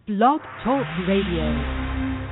Blog Talk Radio.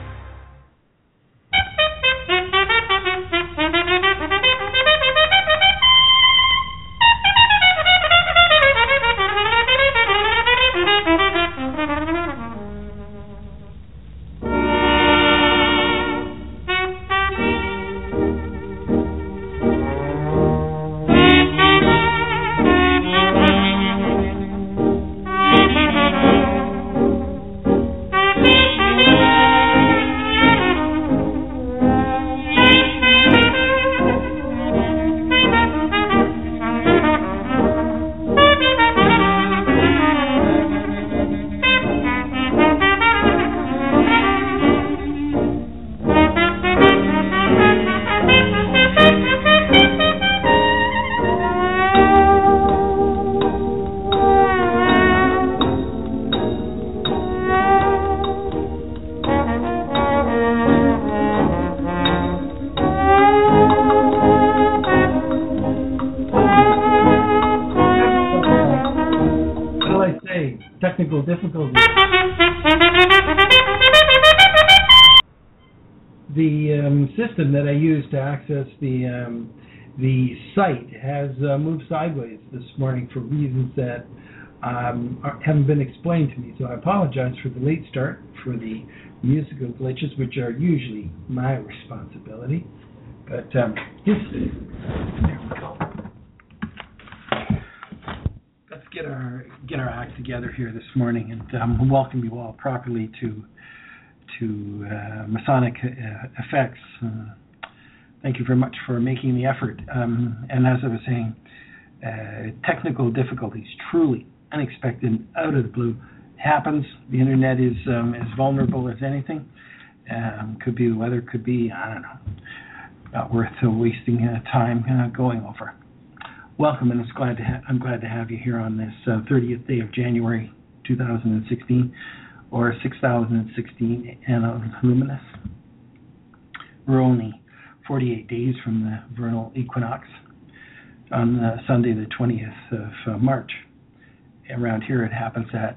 Technical difficulties. The system that I use to access the site has moved sideways this morning for reasons that haven't been explained to me. So I apologize for the late start, for the musical glitches, which are usually my responsibility. But there we go. Get our act together here this morning, and welcome you all properly to Masonic Effects. Thank you very much for making the effort. And as I was saying, technical difficulties, truly unexpected, out of the blue, happens. The internet is as vulnerable as anything. Could be the weather, could be, I don't know, not worth wasting time going over. Welcome, and I'm glad to have you here on this 30th day of January 2016, or 6016 Anno Luminis. We're only 48 days from the vernal equinox on Sunday the 20th of March. Around here it happens at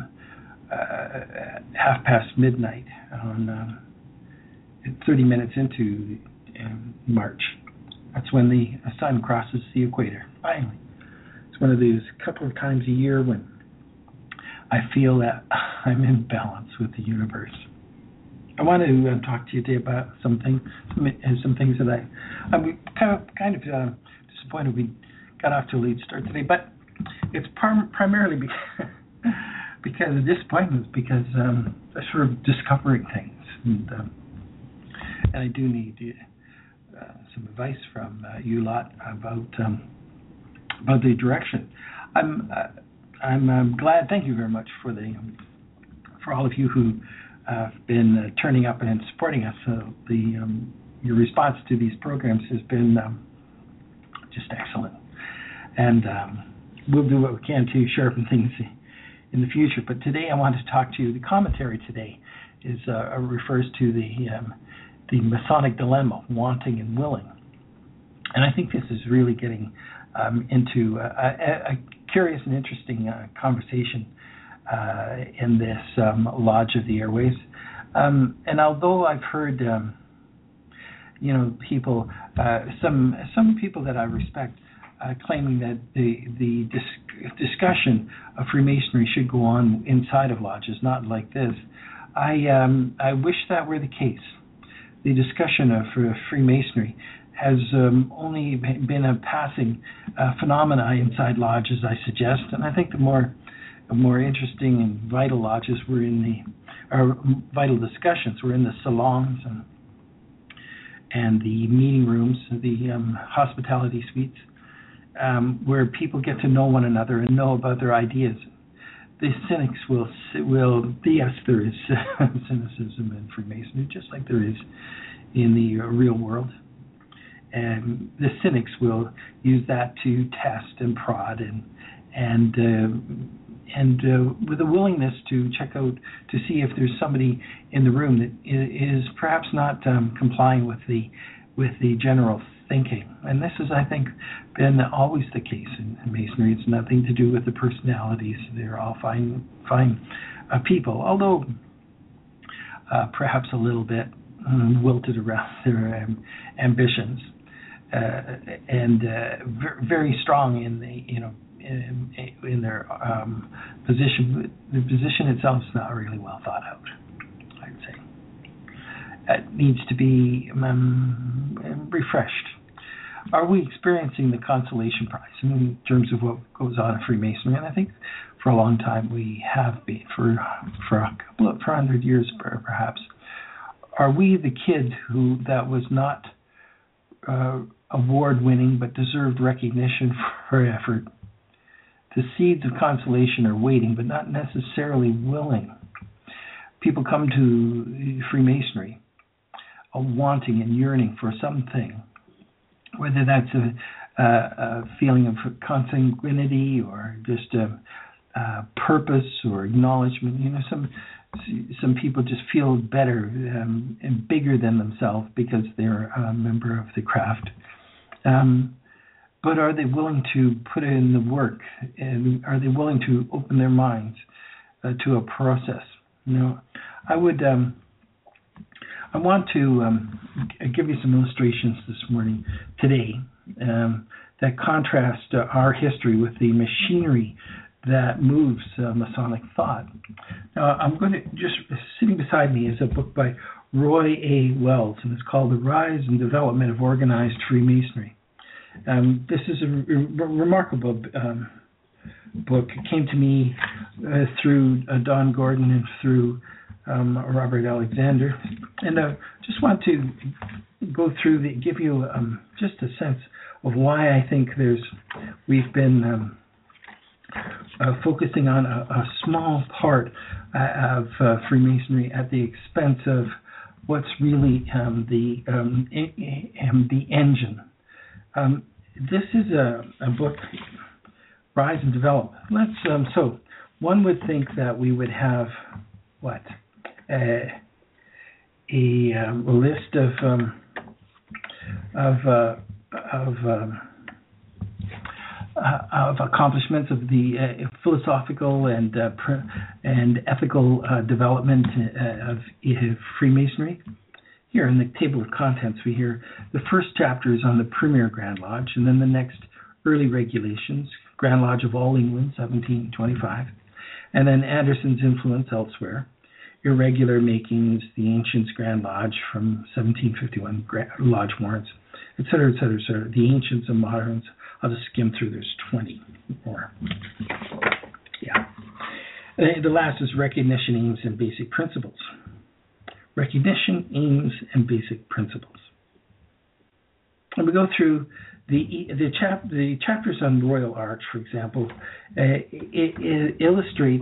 midnight on 30 minutes into March. That's when the sun crosses the equator, finally. It's one of those couple of times a year when I feel that I'm in balance with the universe. I want to talk to you today about some things that I'm kind of disappointed we got off to a late start today, but it's primarily because of disappointments, because I'm sort of discovering things, and I do need some advice from you lot about the direction. I'm glad. Thank you very much for all of you who have been turning up and supporting us. Your response to these programs has been just excellent, and we'll do what we can to sharpen things in the future. But today I want to talk to you. The commentary today is refers to the Masonic dilemma, wanting and willing. And I think this is really getting into a curious and interesting conversation in this Lodge of the Airways. And although I've heard, people, some people that I respect claiming that the discussion of Freemasonry should go on inside of lodges, not like this, I wish that were the case. The discussion of Freemasonry has only been a passing phenomena inside lodges, I suggest, and I think the more interesting and vital lodges were vital discussions were in the salons and the meeting rooms, the hospitality suites, where people get to know one another and know about their ideas. The cynics will yes, there is cynicism in Freemasonry, just like there is in the real world. And the cynics will use that to test and prod and with a willingness to check out to see if there's somebody in the room that is perhaps not complying with the general thinking. And this is, I think, been always the case in Masonry. It's nothing to do with the personalities. They're all fine people, although perhaps a little bit wilted around their ambitions, and very strong in the in their position. The position itself is not really well thought out, I'd say. It needs to be refreshed. Are we experiencing the consolation prize in terms of what goes on in Freemasonry? And I think for a long time we have been, for a couple of 100 years perhaps. Are we the kid that was not award-winning but deserved recognition for effort? The seeds of consolation are waiting but not necessarily willing. People come to Freemasonry wanting and yearning for something, whether that's a feeling of consanguinity or just a purpose or acknowledgement. Some people just feel better and bigger than themselves because they're a member of the craft. But are they willing to put in the work, and are they willing to open their minds to a process? I want to give you some illustrations this morning, today, that contrast our history with the machinery that moves Masonic thought. Now, I'm going to, just sitting beside me is a book by Roy A. Wells, and it's called The Rise and Development of Organized Freemasonry. This is a remarkable book. It came to me through Don Gordon and through Robert Alexander, and I just want to go through give you just a sense of why I think we've been focusing on a small part of Freemasonry at the expense of what's really the engine. This is a book, Rise and Development. So one would think that we would have a list of accomplishments of the philosophical and ethical development of Freemasonry. Here in the table of contents, we hear the first chapter is on the Premier Grand Lodge, and then the next, early regulations, Grand Lodge of All England, 1725, and then Anderson's influence elsewhere, irregular makings, the Ancients Grand Lodge from 1751, Lodge warrants, etc., etc., etc. The Ancients and Moderns. I'll just skim through. There's 20 more. Yeah. The last is recognition, aims, and basic principles. Recognition, aims, and basic principles. And we go through the chapters on Royal Arch, for example. It illustrates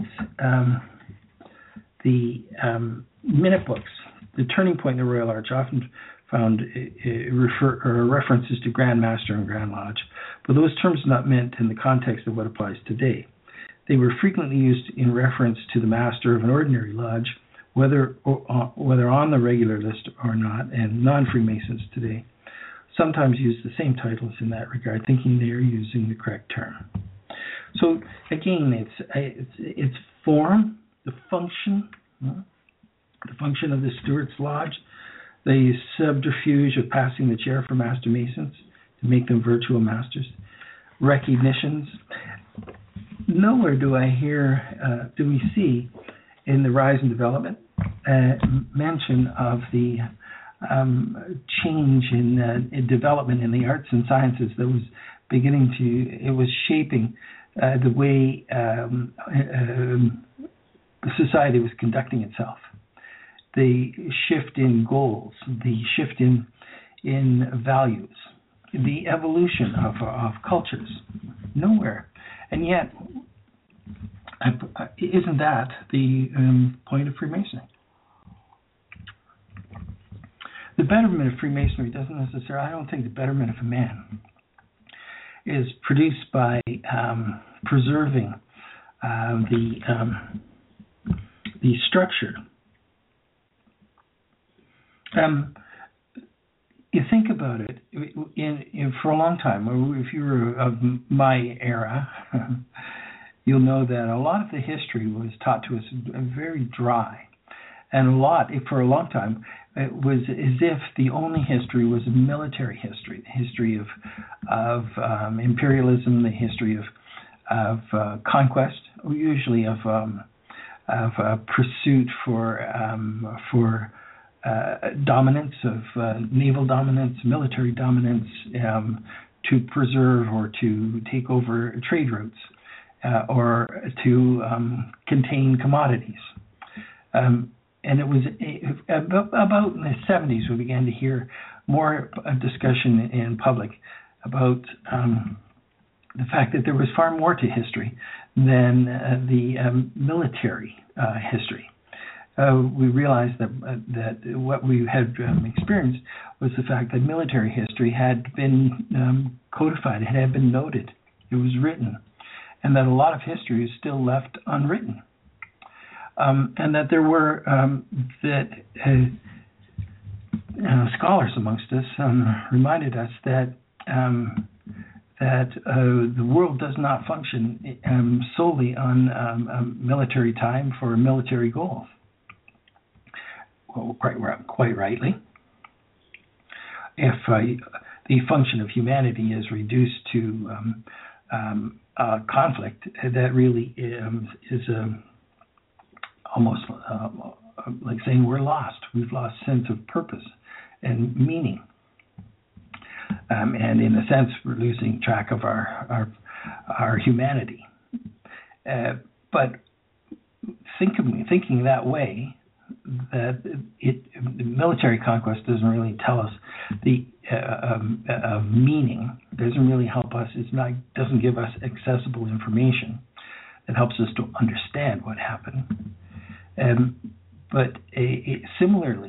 the minute books. The turning point in the Royal Arch often found references to Grand Master and Grand Lodge, but those terms are not meant in the context of what applies today. They were frequently used in reference to the master of an ordinary lodge, whether on the regular list or not, and non-Freemasons today sometimes use the same titles in that regard, thinking they are using the correct term. So again, it's form, the function of the Stewart's Lodge, the subterfuge of passing the chair for Master Masons to make them virtual masters, recognitions. Nowhere do we see in the Rise and Development mention of the change in development in the arts and sciences that was it was shaping the way society was conducting itself. The shift in goals, the shift in values, the evolution of cultures. Nowhere. And yet, isn't that the point of Freemasonry? The betterment of Freemasonry doesn't necessarily, I don't think the betterment of a man is produced by preserving the structure. You think about it, for a long time, if you were of my era, you'll know that a lot of the history was taught to us very dry. And for a long time, it was as if the only history was a military history, the history of imperialism, the history of conquest, usually of pursuit for dominance, of naval dominance, military dominance, to preserve or to take over trade routes, or to contain commodities. And it was about in the 70s we began to hear more discussion in public about the fact that there was far more to history than the military history. We realized that what we had experienced was the fact that military history had been codified, it had been noted, it was written, and that a lot of history is still left unwritten. And that there were scholars amongst us reminded us that the world does not function solely on military time for military goals. Well, quite rightly. If the function of humanity is reduced to conflict, that really is almost like saying we're lost. We've lost sense of purpose and meaning. And in a sense, we're losing track of our humanity. But thinking that way, that military conquest doesn't really tell us the meaning. Doesn't really help us. Doesn't give us accessible information that helps us to understand what happened. But similarly,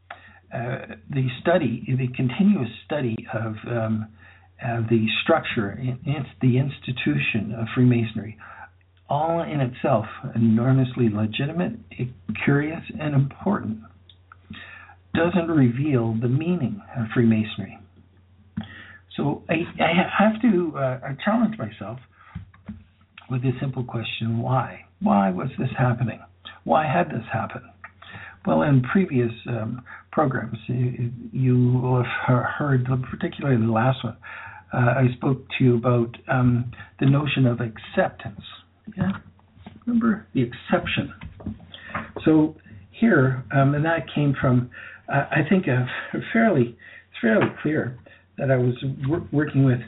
the continuous study of the structure, the institution of Freemasonry, all in itself enormously legitimate, curious, and important, doesn't reveal the meaning of Freemasonry. So I have to challenge myself with this simple question: why? Why was this happening? Why had this happened? Well, in previous programs, you will have heard, particularly the last one, I spoke to you about the notion of acceptance. Yeah, remember the exception. So here, and that came from, I think, it's fairly clear that I was working with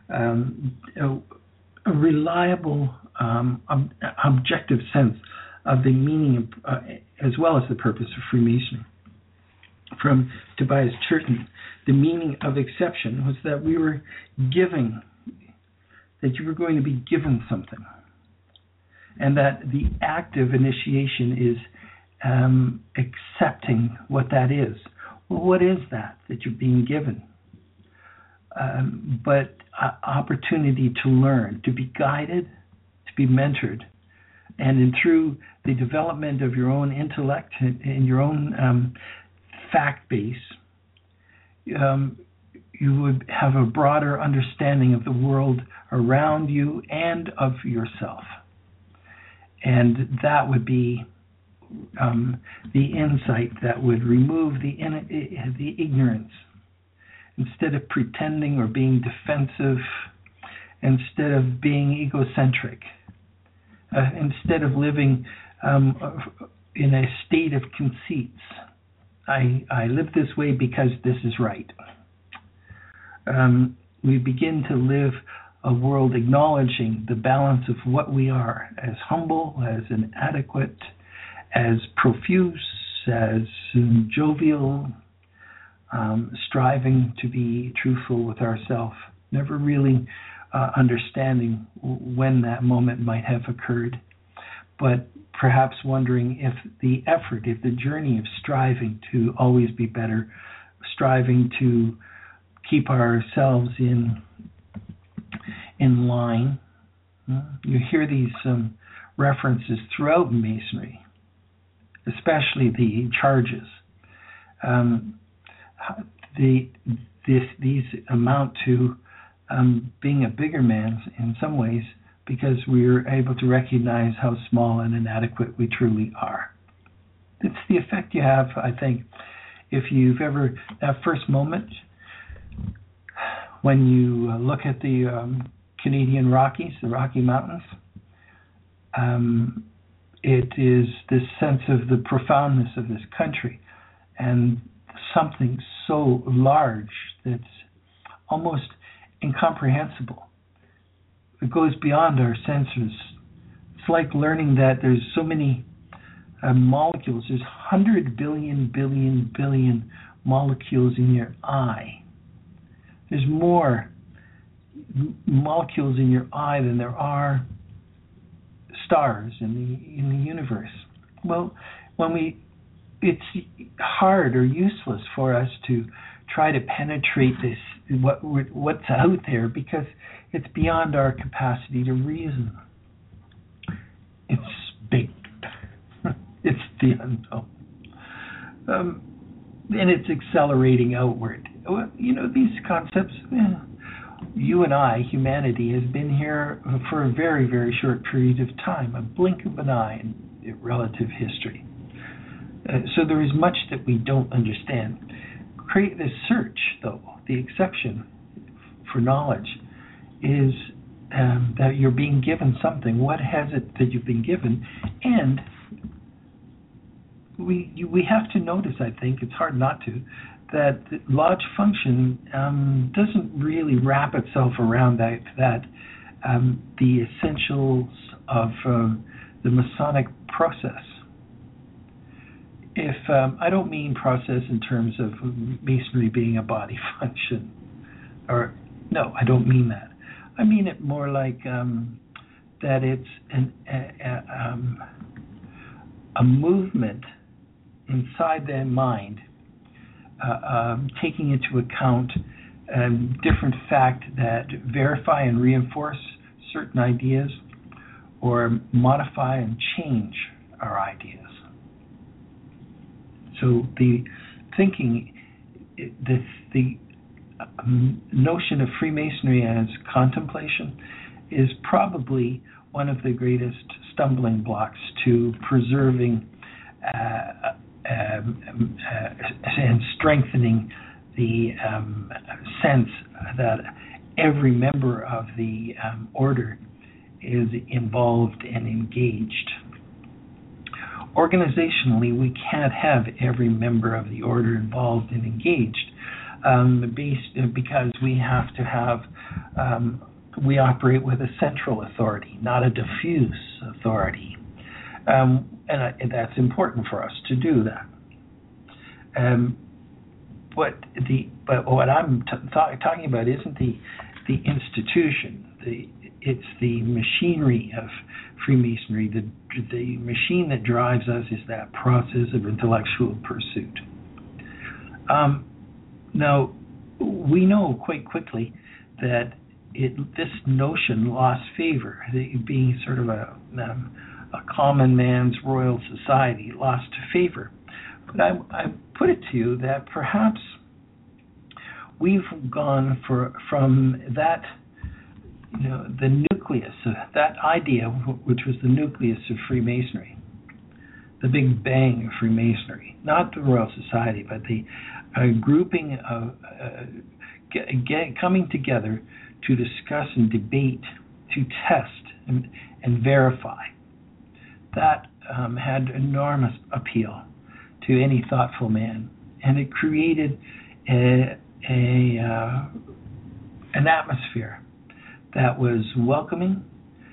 a reliable, objective sense of the meaning as well as the purpose of Freemasonry. From Tobias Churton, the meaning of exception was that we were giving, that you were going to be given something, and that the act of initiation is accepting what that is. Well, what is that you're being given? But opportunity to learn, to be guided, to be mentored, and through the development of your own intellect and your own fact base, you would have a broader understanding of the world around you and of yourself. And that would be the insight that would remove the ignorance. Instead of pretending or being defensive, instead of being egocentric, instead of living in a state of conceits. I live this way because this is right. We begin to live a world acknowledging the balance of what we are, as humble, as inadequate, as profuse, as jovial, striving to be truthful with ourselves, never really understanding when that moment might have occurred, but perhaps wondering if the effort, if the journey of striving to always be better, striving to keep ourselves in line. You hear these references throughout Masonry, especially the charges. These amount to being a bigger man in some ways, because we're able to recognize how small and inadequate we truly are. It's the effect you have, I think, if you've ever, that first moment when you look at the Canadian Rockies, the Rocky Mountains, it is this sense of the profoundness of this country and something so large that's almost incomprehensible. It goes beyond our senses. It's like learning that there's so many molecules. There's 100 billion molecules in your eye. There's more molecules in your eye than there are stars in the universe. Well, it's hard or useless for us to try to penetrate this what's out there, because it's beyond our capacity to reason. It's big. It's the unknown. And it's accelerating outward. These concepts, you and I, humanity, has been here for a very, very short period of time, a blink of an eye in relative history. So there is much that we don't understand. Create this search, though, the exception for knowledge is that you're being given something. What has it that you've been given? And we have to notice, I think, it's hard not to, that lodge function doesn't really wrap itself around that the essentials of the Masonic process. If I don't mean process in terms of Masonry being a body function, or no, I don't mean that. I mean it more like that it's a movement inside the mind, taking into account different facts that verify and reinforce certain ideas, or modify and change our ideas. So the thinking, the notion of Freemasonry as contemplation is probably one of the greatest stumbling blocks to preserving and strengthening the sense that every member of the order is involved and engaged. Organizationally, we can't have every member of the order involved and engaged, because we have to have, we operate with a central authority, not a diffuse authority. And that's important for us to do that. But what I'm talking about isn't the institution. It's the machinery of Freemasonry. The machine that drives us is that process of intellectual pursuit. Now, we know quite quickly that this notion lost favor, being sort of a common man's royal society, lost favor. But I put it to you that perhaps we've gone from that, the nucleus of that idea, which was the nucleus of Freemasonry, the Big Bang of Freemasonry, not the Royal Society, but the grouping of coming together to discuss and debate, to test and verify. That had enormous appeal to any thoughtful man, and it created an atmosphere that was welcoming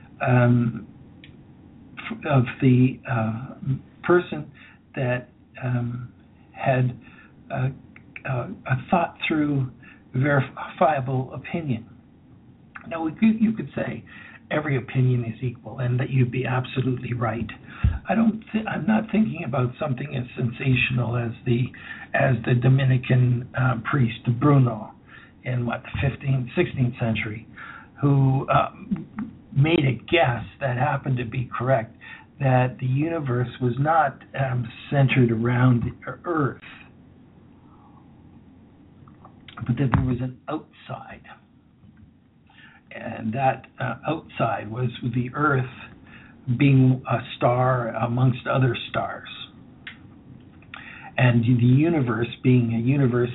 of the person that had a thought through verifiable opinion. Now, you could say every opinion is equal, and that you'd be absolutely right. I'm not thinking about something as sensational as the Dominican priest Bruno in the 15th, 16th century, who made a guess that happened to be correct, that the universe was not centered around the Earth, but that there was an outside. and that outside was the Earth being a star amongst other stars, and the universe being a universe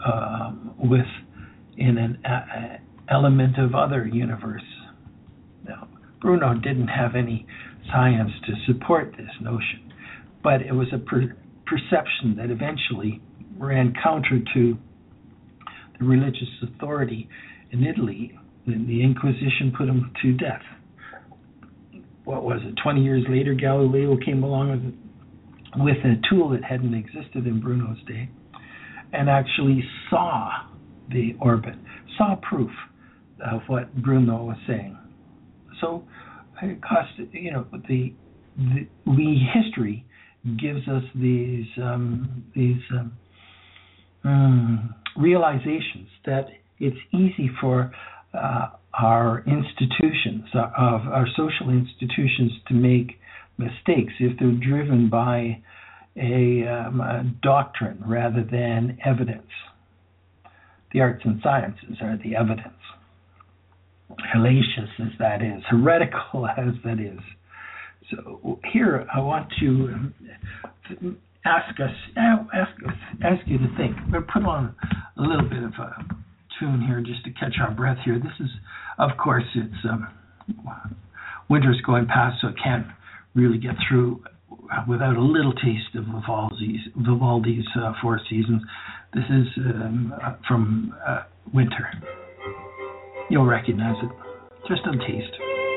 within an element of other universe. Now, Bruno didn't have any science to support this notion, but it was a perception that eventually ran counter to the religious authority in Italy. The Inquisition put him to death. What was it? 20 years later, Galileo came along with a tool that hadn't existed in Bruno's day, and actually saw the orbit, saw proof of what Bruno was saying. So, it cost, the history gives us these realizations that it's easy for our institutions, our social institutions, to make mistakes if they're driven by a doctrine rather than evidence. The arts and sciences are the evidence. Hellacious as that is, heretical as that is. So here I want to ask you to think. We'll put on a little bit of a tune here just to catch our breath here. This is, of course, it's winter's going past, so I can't really get through without a little taste of Vivaldi's Four Seasons. This is from Winter. You'll recognize it, just a taste.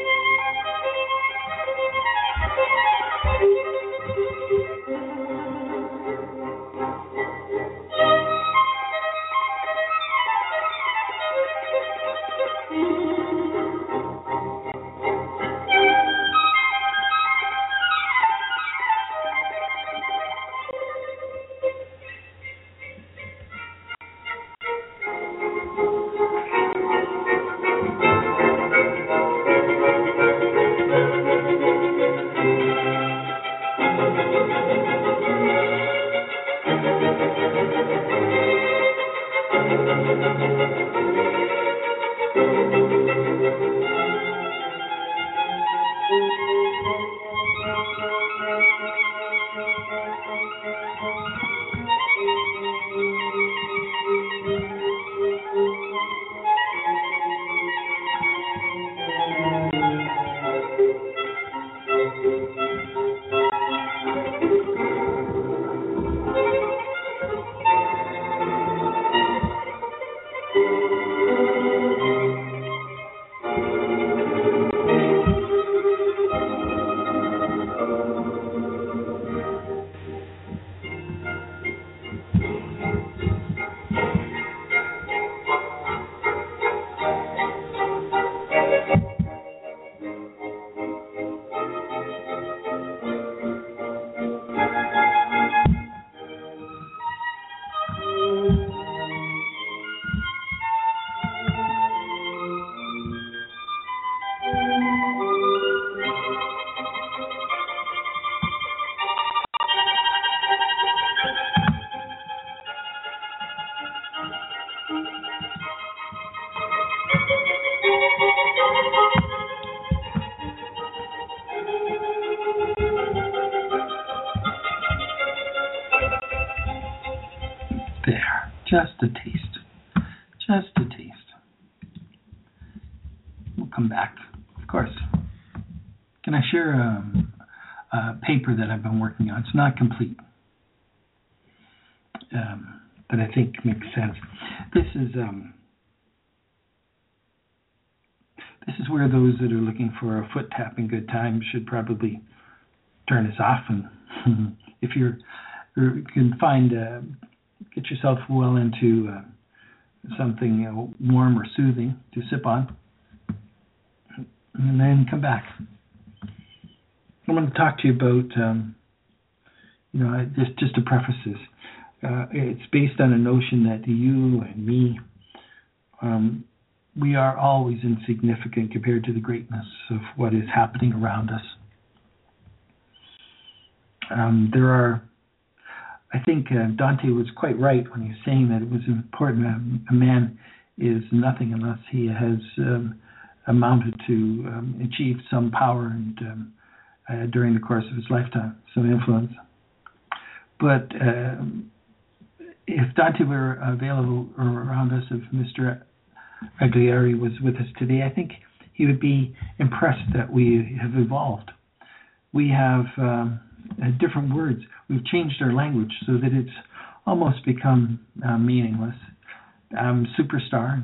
There, just a taste. Just a taste. We'll come back, of course. Can I share a paper that I've been working on? It's not complete, but I think makes sense. This is where those that are looking for a foot tap in good time should probably turn this off. And if you can find, get yourself well into something warm or soothing to sip on, and then come back. I want to talk to you about, just to preface this, it's based on a notion that you and me, we are always insignificant compared to the greatness of what is happening around us. I think Dante was quite right when he was saying that it was important. A man is nothing unless he has amounted to achieve some power and during the course of his lifetime, some influence. But if Dante were available around us, if Mr. Agliari was with us today, I think he would be impressed that we have evolved. We have different words. We've changed our language so that it's almost become meaningless. Superstar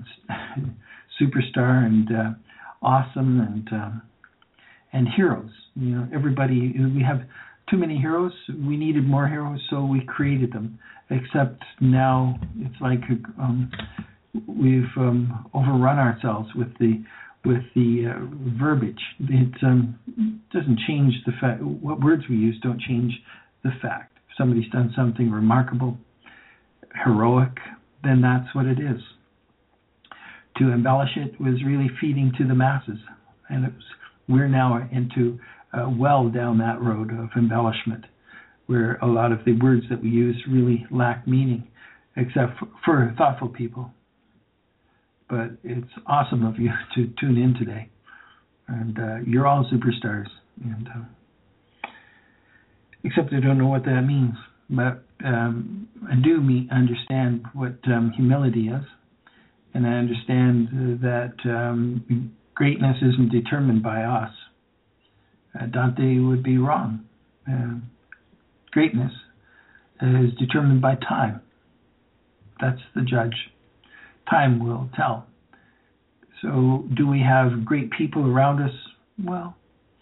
and awesome and heroes. You know, everybody. We have too many heroes. We needed more heroes, so we created them. Except now it's like we've overrun ourselves with the verbiage. It doesn't change the fact. What words we use don't change the fact. If somebody's done something remarkable, heroic, then that's what it is. To embellish it was really feeding to the masses, and we're now well down that road of embellishment, where a lot of the words that we use really lack meaning, except for thoughtful people. But it's awesome of you to tune in today, and you're all superstars. And except I don't know what that means, but I do understand what humility is, and I understand that greatness isn't determined by us. Dante would be wrong. Greatness is determined by time. That's the judge. Time will tell. So, do we have great people around us? Well,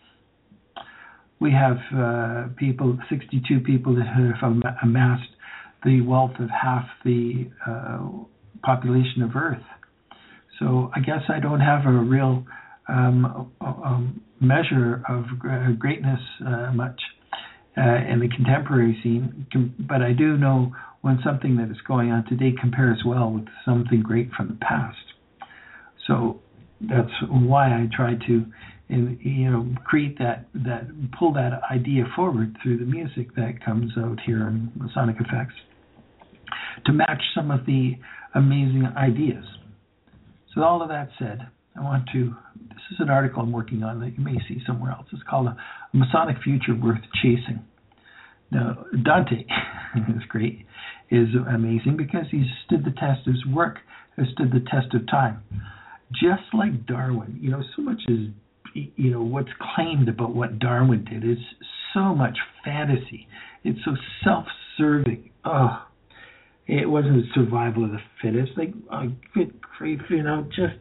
we have 62 people that have amassed the wealth of half the population of Earth. So, I guess I don't have a real measure of greatness much in the contemporary scene, but I do know when something that is going on today compares well with something great from the past. So that's why I try to, create that pull that idea forward through the music that comes out here in Masonic Effects to match some of the amazing ideas. So all of that said, this is an article I'm working on that you may see somewhere else. It's called A Masonic Future Worth Chasing. Now, Dante is great, is amazing because he's stood the test. His work has stood the test of time. Just like Darwin, so much is, what's claimed about what Darwin did is so much fantasy. It's so self-serving. Oh, it wasn't survival of the fittest. Like, good grief, just...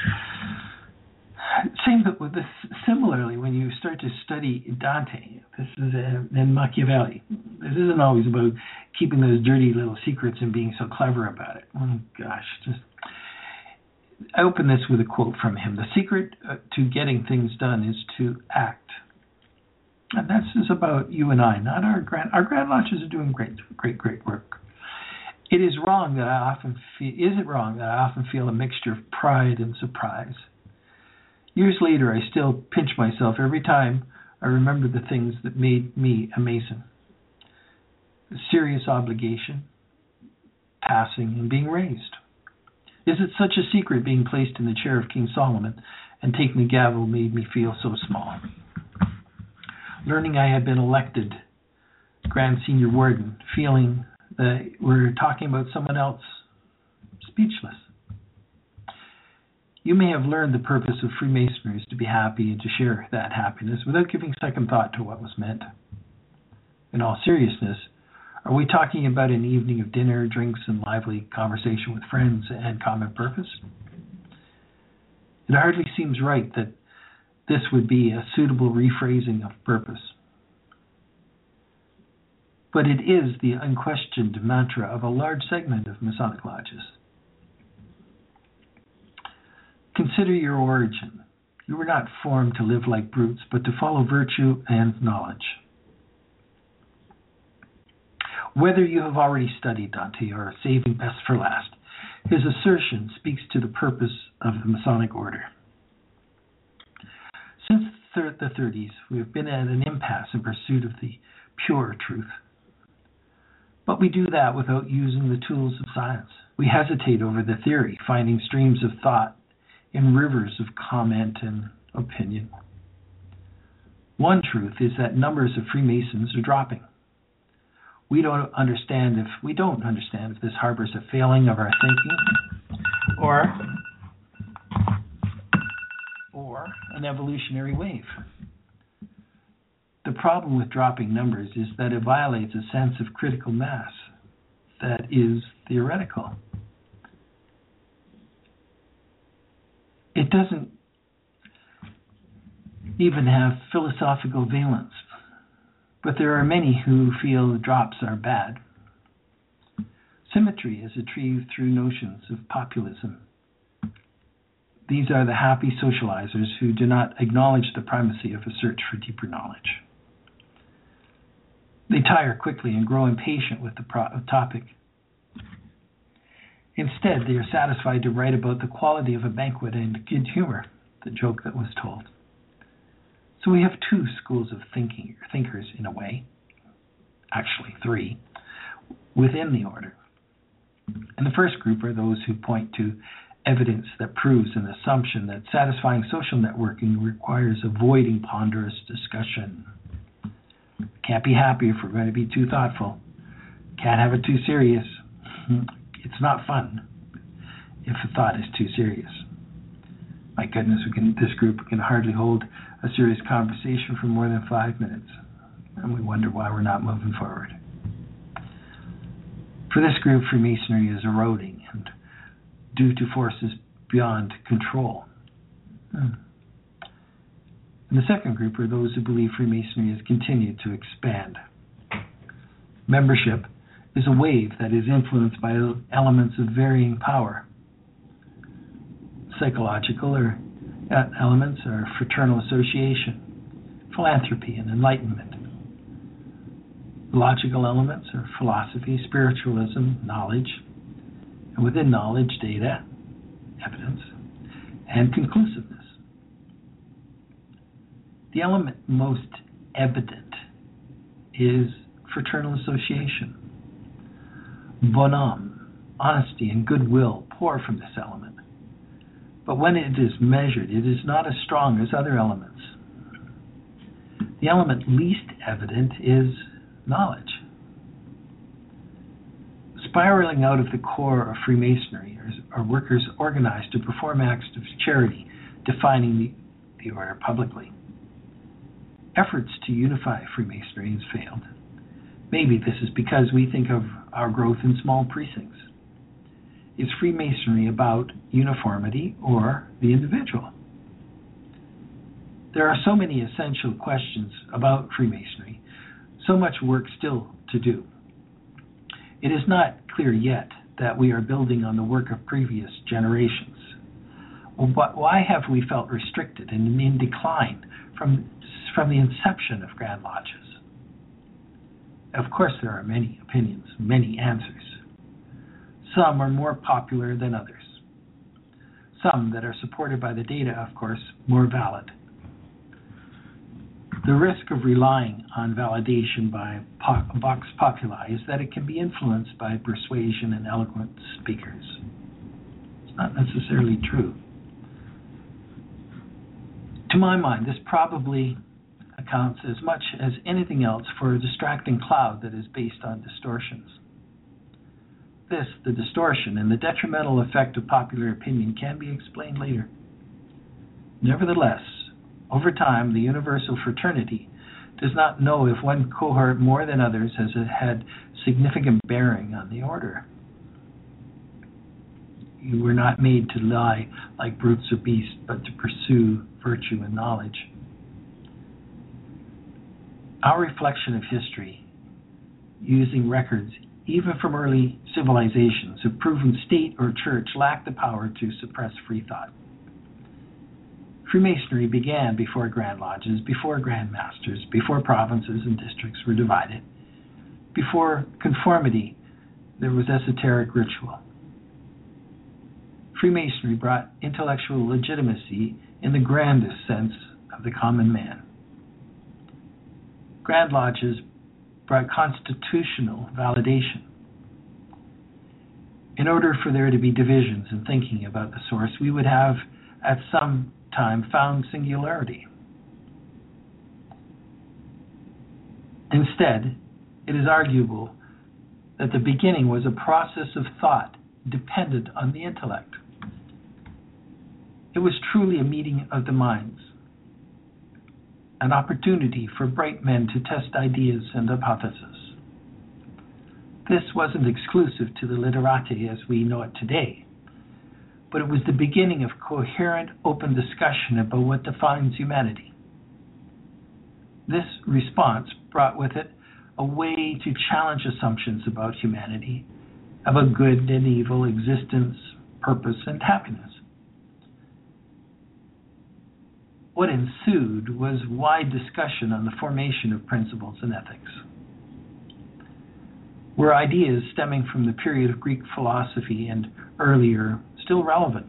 Same with this. Similarly, when you start to study Dante, this is and Machiavelli. This isn't always about keeping those dirty little secrets and being so clever about it. Oh gosh, I open this with a quote from him. The secret to getting things done is to act, and this is about you and I, not our Grand Lodges are doing great work. It is wrong that I often feel. Is it wrong that I often feel a mixture of pride and surprise? Years later, I still pinch myself every time I remember the things that made me a Mason. The serious obligation, passing, and being raised. Is it such a secret being placed in the chair of King Solomon and taking the gavel made me feel so small? Learning I had been elected Grand Senior Warden, feeling that we're talking about someone else, speechless. You may have learned the purpose of Freemasonry is to be happy and to share that happiness without giving second thought to what was meant. In all seriousness, are we talking about an evening of dinner, drinks, and lively conversation with friends and common purpose? It hardly seems right that this would be a suitable rephrasing of purpose. But it is the unquestioned mantra of a large segment of Masonic lodges. Consider your origin. You were not formed to live like brutes, but to follow virtue and knowledge. Whether you have already studied Dante or are saving best for last, his assertion speaks to the purpose of the Masonic order. Since the 30s, we have been at an impasse in pursuit of the pure truth. But we do that without using the tools of science. We hesitate over the theory, finding streams of thought in rivers of comment and opinion. One truth is that numbers of Freemasons are dropping. We don't understand if this harbors a failing of our thinking or an evolutionary wave. The problem with dropping numbers is that it violates a sense of critical mass that is theoretical. It doesn't even have philosophical valence, but there are many who feel the drops are bad. Symmetry is achieved through notions of populism. These are the happy socializers who do not acknowledge the primacy of a search for deeper knowledge. They tire quickly and grow impatient with the topic. Instead, they are satisfied to write about the quality of a banquet and good humor, the joke that was told. So we have two schools of thinkers in a way, actually three, within the order. And the first group are those who point to evidence that proves an assumption that satisfying social networking requires avoiding ponderous discussion. Can't be happy if we're going to be too thoughtful. Can't have it too serious. It's not fun if a thought is too serious. My goodness, this group can hardly hold a serious conversation for more than 5 minutes, and we wonder why we're not moving forward. For this group, Freemasonry is eroding and due to forces beyond control. And the second group are those who believe Freemasonry has continued to expand. Membership is a wave that is influenced by elements of varying power. Psychological elements are fraternal association, philanthropy, and enlightenment. Logical elements are philosophy, spiritualism, knowledge, and within knowledge, data, evidence, and conclusiveness. The element most evident is fraternal association. Bonhomme, honesty, and goodwill pour from this element. But when it is measured, it is not as strong as other elements. The element least evident is knowledge. Spiraling out of the core of Freemasonry are workers organized to perform acts of charity, defining the order publicly. Efforts to unify Freemasonry has failed. Maybe this is because we think of our growth in small precincts. Is Freemasonry about uniformity or the individual? There are so many essential questions about Freemasonry, so much work still to do. It is not clear yet that we are building on the work of previous generations. But why have we felt restricted and in decline from the inception of Grand Lodges? Of course, there are many opinions, many answers. Some are more popular than others. Some that are supported by the data, of course, more valid. The risk of relying on validation by vox populi is that it can be influenced by persuasion and eloquent speakers. It's not necessarily true. To my mind, this probably accounts as much as anything else for a distracting cloud that is based on distortions. This, the distortion and the detrimental effect of popular opinion, can be explained later. Nevertheless, over time, the universal fraternity does not know if one cohort more than others has had significant bearing on the order. You were not made to lie like brutes or beasts, but to pursue virtue and knowledge. Our reflection of history, using records even from early civilizations, have proven state or church lack the power to suppress free thought. Freemasonry began before Grand Lodges, before Grand Masters, before provinces and districts were divided. Before conformity, there was esoteric ritual. Freemasonry brought intellectual legitimacy in the grandest sense of the common man. Grand Lodges brought constitutional validation. In order for there to be divisions in thinking about the source, we would have at some time found singularity. Instead, it is arguable that the beginning was a process of thought dependent on the intellect. It was truly a meeting of the minds, an opportunity for bright men to test ideas and hypotheses. This wasn't exclusive to the literati as we know it today, but it was the beginning of coherent, open discussion about what defines humanity. This response brought with it a way to challenge assumptions about humanity, about good and evil, existence, purpose, and happiness. What ensued was wide discussion on the formation of principles in ethics. Were ideas stemming from the period of Greek philosophy and earlier still relevant?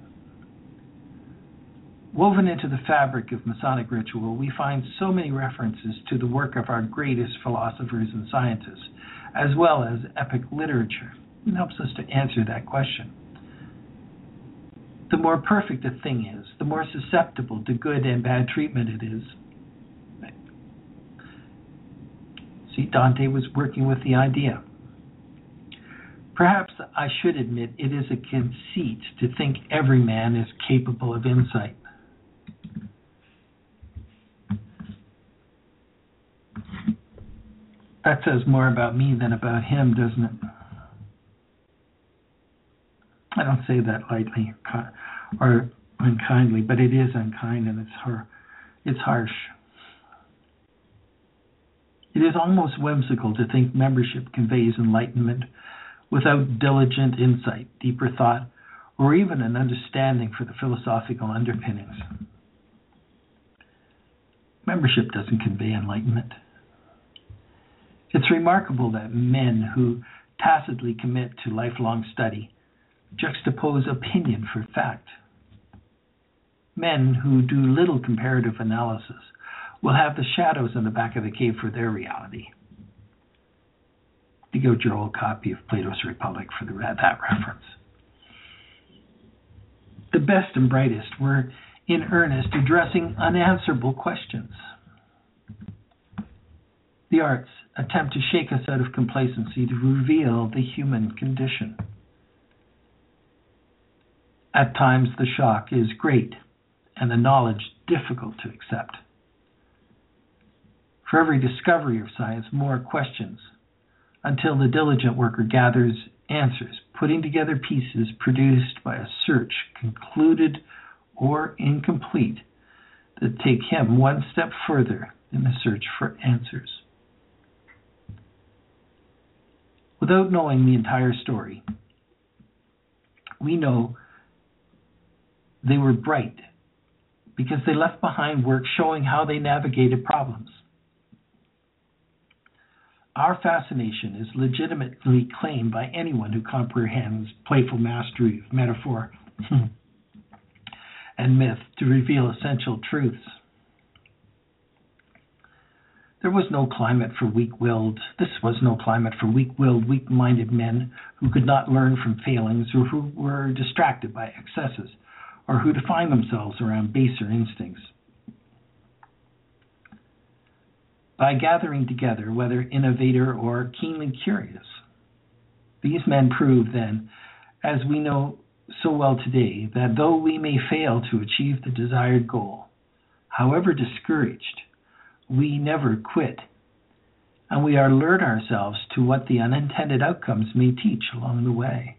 Woven into the fabric of Masonic ritual, we find so many references to the work of our greatest philosophers and scientists, as well as epic literature. It helps us to answer that question. The more perfect a thing is, the more susceptible to good and bad treatment it is. See, Dante was working with the idea. Perhaps I should admit it is a conceit to think every man is capable of insight. That says more about me than about him, doesn't it? I don't say that lightly or unkindly, but it is unkind and it's harsh. It is almost whimsical to think membership conveys enlightenment without diligent insight, deeper thought, or even an understanding for the philosophical underpinnings. Membership doesn't convey enlightenment. It's remarkable that men who tacitly commit to lifelong study juxtapose opinion for fact. Men who do little comparative analysis will have the shadows in the back of the cave for their reality. Dig out your old copy of Plato's Republic for that reference. The best and brightest were in earnest addressing unanswerable questions. The arts attempt to shake us out of complacency to reveal the human condition. At times the shock is great and the knowledge difficult to accept. For every discovery of science, more questions, until the diligent worker gathers answers, putting together pieces produced by a search concluded or incomplete that take him one step further in the search for answers. Without knowing the entire story, we know they were bright because they left behind work showing how they navigated problems. Our fascination is legitimately claimed by anyone who comprehends playful mastery of metaphor and myth to reveal essential truths. This was no climate for weak-willed, weak-minded men who could not learn from failings or who were distracted by excesses or who defined themselves around baser instincts. By gathering together, whether innovator or keenly curious, these men proved then, as we know so well today, that though we may fail to achieve the desired goal, however discouraged, we never quit, and we alert ourselves to what the unintended outcomes may teach along the way.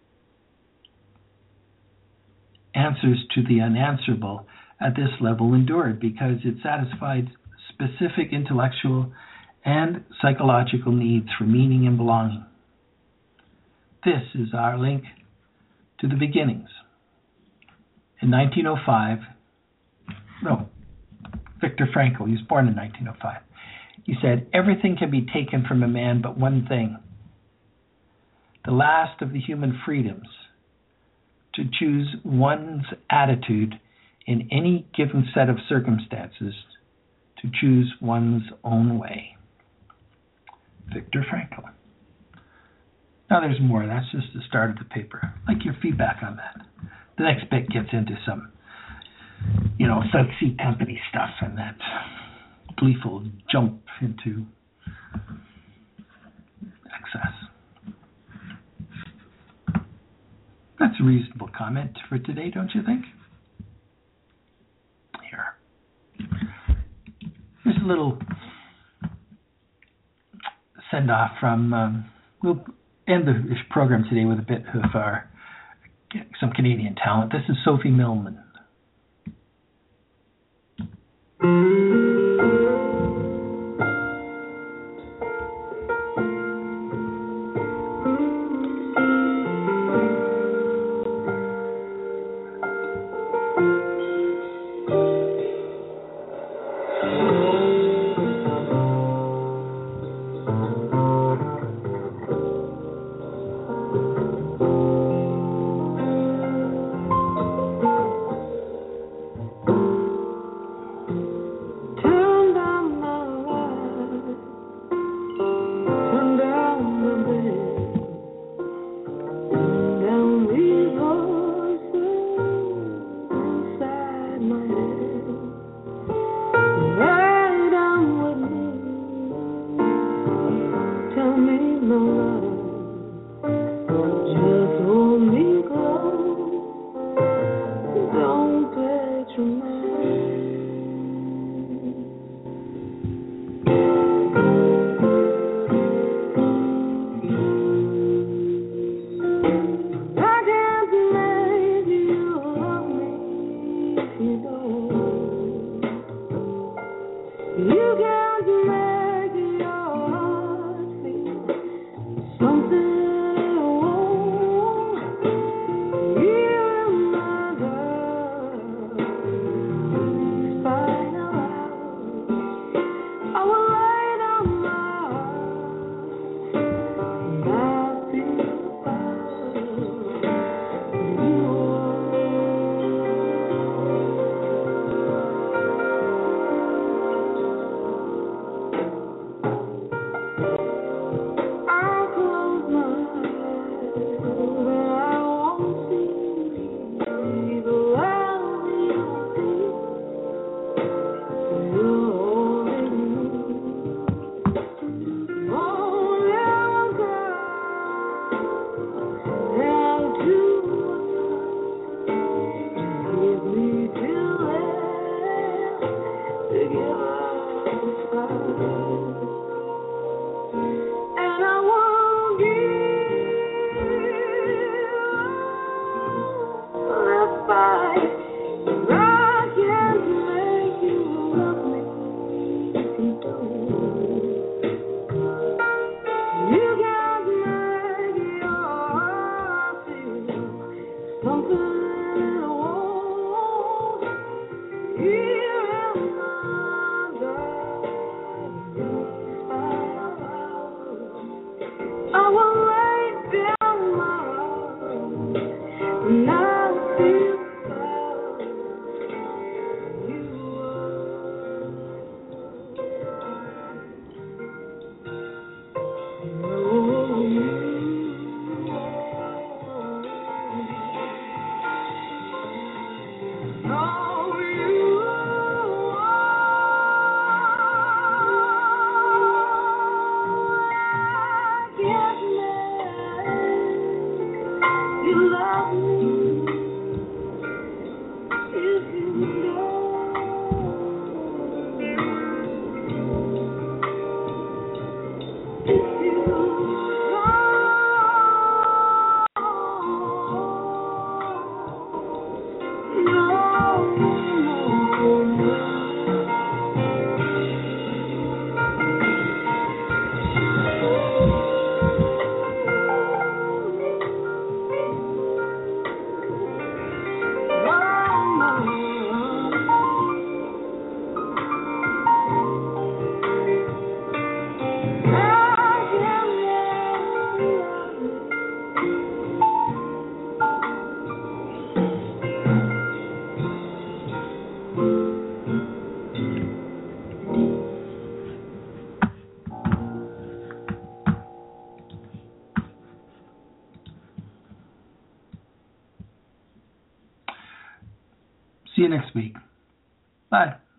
Answers to the unanswerable at this level endured because it satisfied specific intellectual and psychological needs for meaning and belonging. This is our link to the beginnings. In 1905, Viktor Frankl, he was born in 1905, he said, "Everything can be taken from a man but one thing, the last of the human freedoms, to choose one's attitude in any given set of circumstances, to choose one's own way." Viktor Frankl. Now there's more. That's just the start of the paper. I'd like your feedback on that. The next bit gets into some South Sea Company stuff and that gleeful jump into excess. That's a reasonable comment for today, don't you think? Here. Here's a little send-off from, we'll end the program today with a bit of some Canadian talent. This is Sophie Millman. See you next week. Bye.